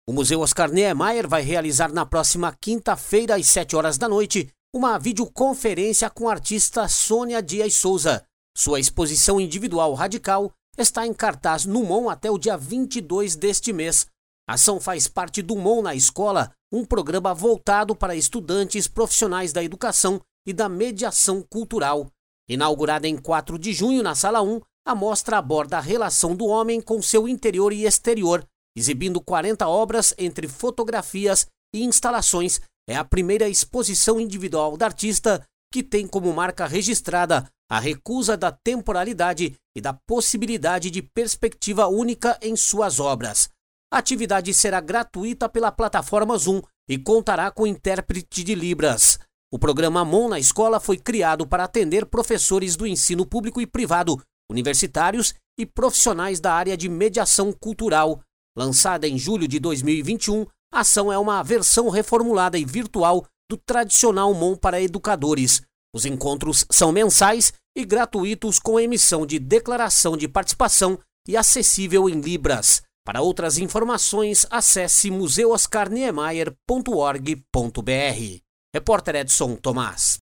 O Museu Oscar Niemeyer vai realizar na próxima quinta-feira, às 7 horas da noite, uma videoconferência com a artista Sônia Dias Souza. Sua exposição individual radical está em cartaz no MON até o dia 22 deste mês. A ação faz parte do MON na Escola, um programa voltado para estudantes profissionais da educação e da mediação cultural. Inaugurada em 4 de junho na Sala 1, a mostra aborda a relação do homem com seu interior e exterior, exibindo 40 obras entre fotografias e instalações. É a primeira exposição individual da artista que tem como marca registrada a recusa da temporalidade e da possibilidade de perspectiva única em suas obras. A atividade será gratuita pela plataforma Zoom e contará com intérprete de Libras. O programa MON na Escola foi criado para atender professores do ensino público e privado, universitários e profissionais da área de mediação cultural. Lançada em julho de 2021, a ação é uma versão reformulada e virtual do tradicional MON para educadores. Os encontros são mensais e gratuitos, com emissão de declaração de participação e acessível em Libras. Para outras informações, acesse museuoscarniemeyer.org.br. Repórter Edson Tomás.